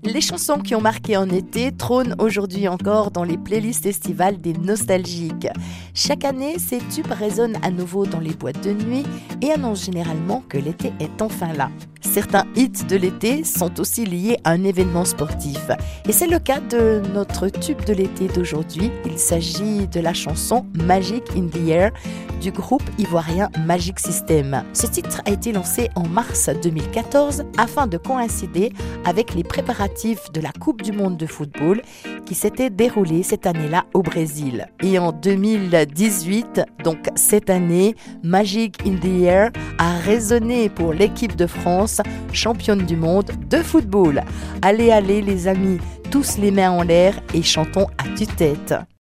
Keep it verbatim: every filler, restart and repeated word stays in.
Les chansons qui ont marqué un été trônent aujourd'hui encore dans les playlists estivales des nostalgiques. Chaque année, ces tubes résonnent à nouveau dans les boîtes de nuit et annoncent généralement que l'été est enfin là. Certains hits de l'été sont aussi liés à un événement sportif. Et c'est le cas de notre tube de l'été d'aujourd'hui. Il s'agit de la chanson Magic in the Air du groupe ivoirien Magic System. Ce titre a été lancé en mars deux mille quatorze afin de coïncider avec les préparatifs de la Coupe du monde de football qui s'était déroulée cette année-là au Brésil. Et en deux mille dix-huit, donc cette année, Magic in the Air a résonné pour l'équipe de France, championne du monde de football. Allez, allez les amis, tous les mains en l'air et chantons à tue-tête.